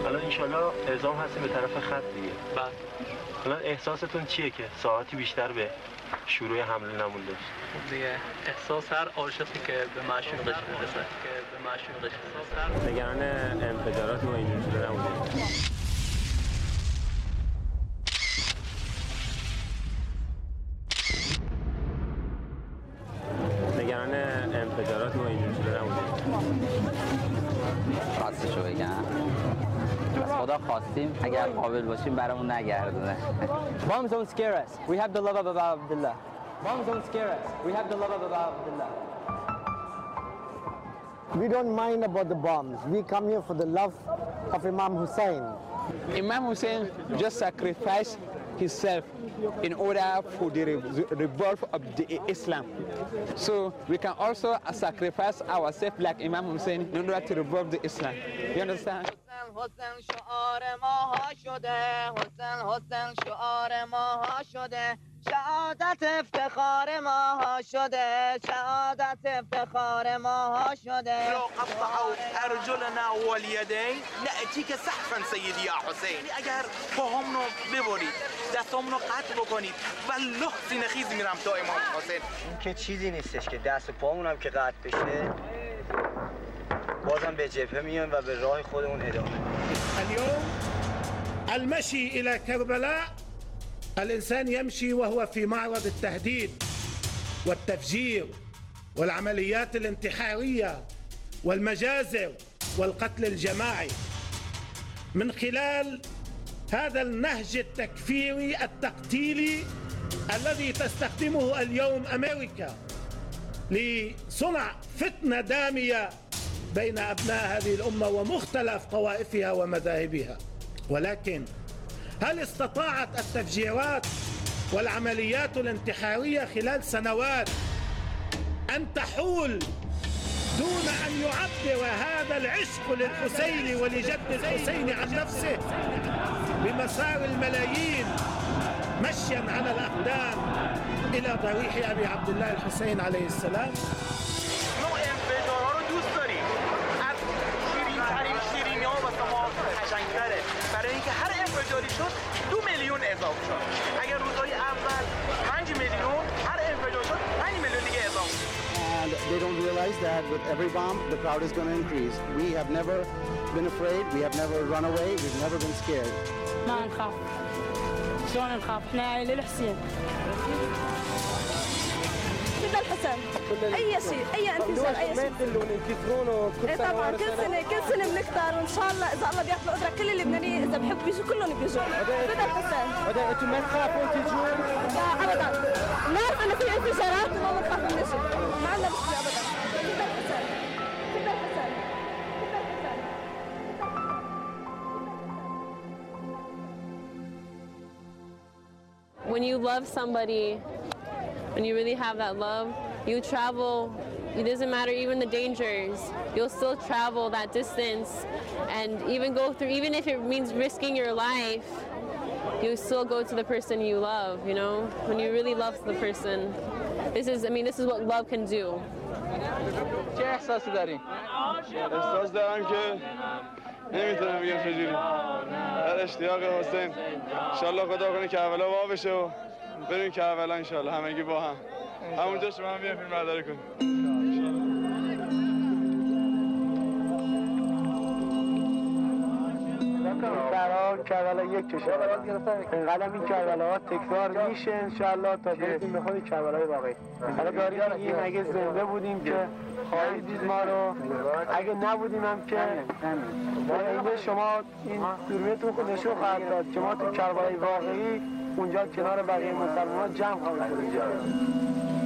حالا انشالله اعزام هستیم به طرف خط دیگه. بله. حالا احساستون چیه که ساعتی بیشتر به شروع حمله نمونده؟ دیگه احساس هر عاشقی که به معشوقش میرسه نگران انفجارات و اینجور چیزا نبوده؟ نگران انفجارات و اینجور چیزا نبوده؟ راستشو بگم از خدا خواستیم اگر قابل باشیم برامون نگردونه. Bombs don't scare us. We have the love of Abdullah. Bombs don't scare us. We have the love of Abdullah. We don't mind about the bombs. We come here for the love of Imam Hussein. Imam Hussein just sacrificed himself in order for the revolt of the Islam. So we can also sacrifice ourselves like Imam Hussein in order to revolt the Islam. You understand? حسین شعار ماها شده، حسین شعار ماها شده، شهادت افتخار ماها شده، شهادت افتخار ماها شده. لو قطعوا ارجلنا واليدين نأتيك سحفا سيدي يا حسین. اگر پاهامونو ببرید، دستامونو قطع بکنید، والله سینه خیز میرم تا امام حسین. این که چیزی نیستش که دست و پامونم که قطع بشه بازم به جبهه میایم و به راه خودمون ادامه. اليوم المشي إلى كربلاء الإنسان يمشي وهو في معرض التهديد والتفجير والعمليات الانتحارية والمجازر والقتل الجماعي من خلال هذا النهج التكفيري التقتيلي الذي تستخدمه اليوم أمريكا لصنع فتنة دامية بين أبناء هذه الأمة ومختلف طوائفها ومذاهبها. ولكن هل استطاعت التفجيرات والعمليات الانتحارية خلال سنوات أن تحول دون أن يعبر هذا العشق للحسين ولجد الحسين عن نفسه بمسار الملايين مشيا على الأقدام إلى ضريح أبي عبد الله الحسين عليه السلام؟ برای اینکه هر انفجاری شد 2 میلیون اضافه شد. اگر روزهای اول 5 میلیون، هر انفجار شد 5 میلیون دیگه اضافه شد. And they don't realize that with every bomb, the crowd is going to increase. We have never been afraid. We have never run away. We've never been scared. ما نخاف. شلون نخاف؟ احنا عائلة الحسين. كل الحسن. أي شيء، أي انفجار، أي شيء. ينكسرون طبعا كل سنة بنكتر وإن شاء الله إذا الله بيعطي القدرة كل اللبنانيين إذا بحب بيجوا كلهم بيجوا. بدأ الحسن. بدأ أنتم ما تخافون تجون؟ لا أبدا. نعرف إنه في انفجارات وما بنخاف نجي. ما عندنا مشكلة أبدا. بدأ الحسن. بدأ الحسن. بدأ الحسن. When you love somebody, when you really have that love, you travel. It doesn't matter even the dangers. You'll still travel that distance and even go through, even if it means risking your life, you still go to the person you love, you know? When you really love the person. This is what love can do. چه احساسی داری؟ احساس دارم که نمیتونم بگم چجوری. در اشتیاق حسین. انشالله خدا کنه کربلا وا بشه و بریم کربلا انشالله همگی با هم. همونجا شما هم بیایم فیلم برداری کنیم. برای کربلا یک کشور اینقدر این کربلا ها تکرار میشه انشالله تا برسیم به خود کربلای واقعی. حالا داریم میگیم اگه زنده بودیم که خواهید دید ما رو، اگه نبودیم هم که اینجا شما این دوربینتون خود نشون خواهد داد که ما تو کربلای واقعی اونجا کنار بقیه مسلمان جمع خواهد شد.